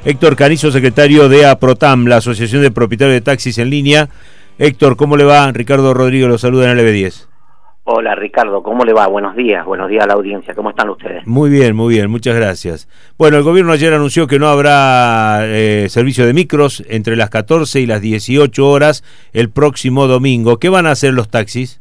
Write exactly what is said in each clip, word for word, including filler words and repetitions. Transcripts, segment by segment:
Héctor Canizo, secretario de APROTAM, la Asociación de Propietarios de Taxis en Línea. Héctor, ¿cómo le va? Ricardo Rodríguez lo saluda en L B diez. Hola Ricardo, ¿cómo le va? Buenos días, buenos días a la audiencia, ¿cómo están ustedes? Muy bien, muy bien, muchas gracias. Bueno, el gobierno ayer anunció que no habrá eh, servicio de micros entre las catorce y las dieciocho horas el próximo domingo. ¿Qué van a hacer los taxis?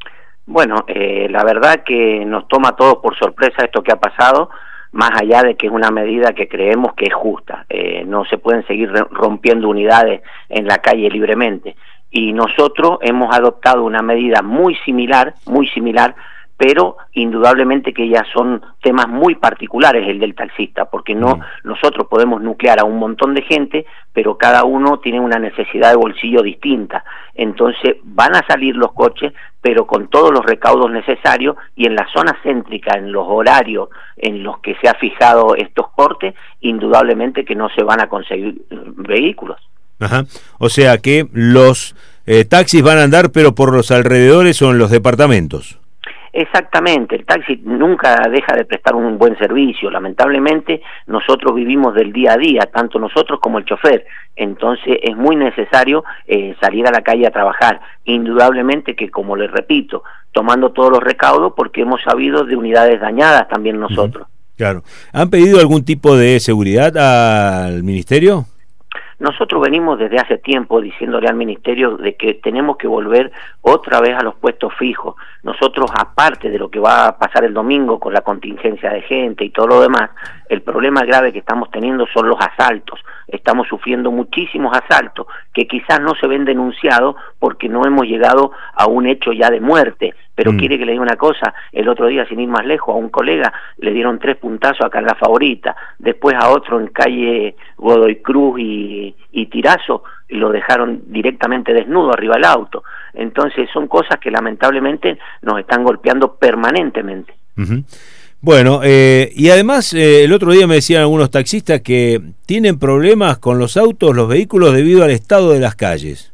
Bueno, eh, la verdad que nos toma a todos por sorpresa esto que ha pasado, más allá de que es una medida que creemos que es justa. Eh, no se pueden seguir rompiendo unidades en la calle libremente. Y nosotros hemos adoptado una medida muy similar, muy similar, pero indudablemente que ya son temas muy particulares el del taxista, porque no mm. nosotros podemos nuclear a un montón de gente, pero cada uno tiene una necesidad de bolsillo distinta. Entonces van a salir los coches, pero con todos los recaudos necesarios, y en la zona céntrica, en los horarios en los que se ha fijado estos cortes, indudablemente que no se van a conseguir vehículos. Ajá. O sea que los eh, taxis van a andar, pero por los alrededores o en los departamentos. Exactamente, el taxi nunca deja de prestar un buen servicio. Lamentablemente nosotros vivimos del día a día, tanto nosotros como el chofer, entonces es muy necesario eh, salir a la calle a trabajar. Indudablemente que, como les repito, tomando todos los recaudos, porque hemos sabido de unidades dañadas también nosotros. Uh-huh. Claro. ¿Han pedido algún tipo de seguridad al ministerio? Nosotros venimos desde hace tiempo diciéndole al ministerio de que tenemos que volver otra vez a los puestos fijos. Nosotros, aparte de lo que va a pasar el domingo con la contingencia de gente y todo lo demás, el problema grave que estamos teniendo son los asaltos. Estamos sufriendo muchísimos asaltos que quizás no se ven denunciados porque no hemos llegado a un hecho ya de muerte. Pero mm. quiere que le diga una cosa, el otro día, sin ir más lejos, a un colega le dieron tres puntazos acá en La Favorita, después a otro en calle Godoy Cruz y, y Tirazo, y lo dejaron directamente desnudo arriba del auto. Entonces son cosas que lamentablemente nos están golpeando permanentemente. Uh-huh. Bueno, eh, y además eh, el otro día me decían algunos taxistas que tienen problemas con los autos, los vehículos, debido al estado de las calles.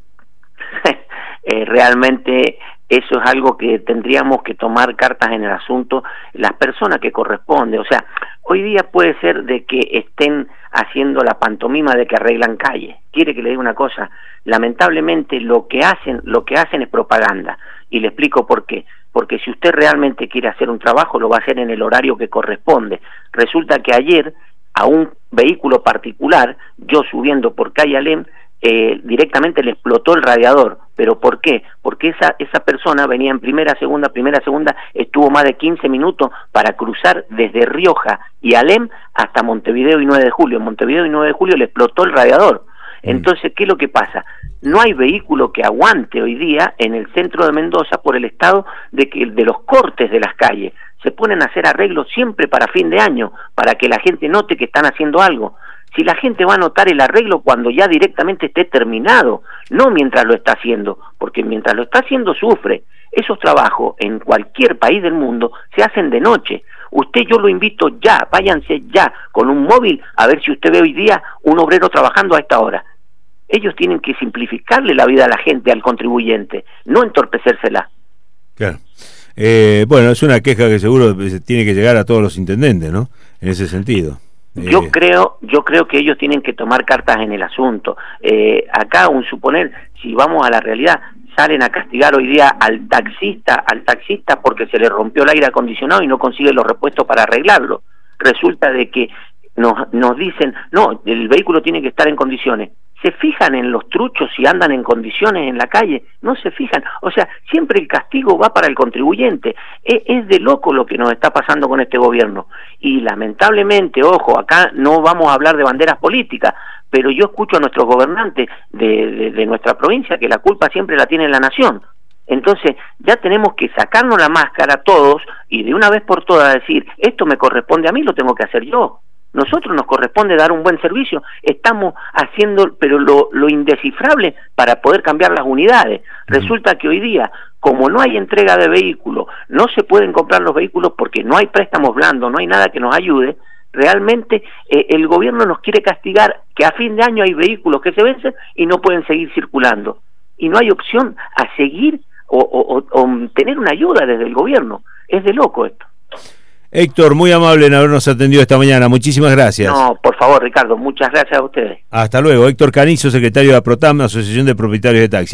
eh, realmente eso es algo que tendríamos que tomar cartas en el asunto las personas que corresponde. O sea, hoy día puede ser de que estén haciendo la pantomima de que arreglan calles. Quiere que le diga una cosa, lamentablemente lo que hacen, lo que hacen es propaganda, y le explico por qué. Porque si usted realmente quiere hacer un trabajo, lo va a hacer en el horario que corresponde. Resulta que ayer a un vehículo particular, yo subiendo por calle Alem, eh, directamente le explotó el radiador. ¿Pero por qué? Porque esa, esa persona venía en primera, segunda, primera, segunda, estuvo más de quince minutos para cruzar desde Rioja y Alem hasta Montevideo y nueve de julio. En Montevideo y nueve de julio le explotó el radiador. Entonces, ¿qué es lo que pasa? No hay vehículo que aguante hoy día en el centro de Mendoza por el estado de, que, de los cortes de las calles. Se ponen a hacer arreglos siempre para fin de año, para que la gente note que están haciendo algo. Si la gente va a notar el arreglo cuando ya directamente esté terminado, no mientras lo está haciendo, porque mientras lo está haciendo sufre. Esos trabajos en cualquier país del mundo se hacen de noche. Usted, yo lo invito ya, váyanse ya con un móvil a ver si usted ve hoy día un obrero trabajando a esta hora. Ellos tienen que simplificarle la vida a la gente, al contribuyente, no entorpecérsela. Claro. Eh, bueno, es una queja que seguro tiene que llegar a todos los intendentes, ¿no? En ese sentido. Yo eh... creo, yo creo que ellos tienen que tomar cartas en el asunto. Eh, acá, un suponer, si vamos a la realidad, salen a castigar hoy día al taxista, al taxista porque se le rompió el aire acondicionado y no consigue los repuestos para arreglarlo. Resulta de que nos, nos dicen, no, el vehículo tiene que estar en condiciones. ¿Se fijan en los truchos si andan en condiciones en la calle? No se fijan. O sea, siempre el castigo va para el contribuyente. Es, es de loco lo que nos está pasando con este gobierno. Y lamentablemente, ojo, acá no vamos a hablar de banderas políticas, pero yo escucho a nuestros gobernantes de, de, de nuestra provincia que la culpa siempre la tiene la nación. Entonces, ya tenemos que sacarnos la máscara todos y de una vez por todas decir, esto me corresponde a mí, lo tengo que hacer yo. Nosotros nos corresponde dar un buen servicio, estamos haciendo pero lo, lo indescifrable para poder cambiar las unidades. Resulta que hoy día, como no hay entrega de vehículos, no se pueden comprar los vehículos porque no hay préstamos blandos, no hay nada que nos ayude. Realmente eh, el gobierno nos quiere castigar que a fin de año hay vehículos que se vencen y no pueden seguir circulando. Y no hay opción a seguir o, o, o, o tener una ayuda desde el gobierno. Es de loco esto. Héctor, muy amable en habernos atendido esta mañana. Muchísimas gracias. No, por favor, Ricardo, muchas gracias a ustedes. Hasta luego. Héctor Canizo, secretario de APROTAM, Asociación de Propietarios de Taxi.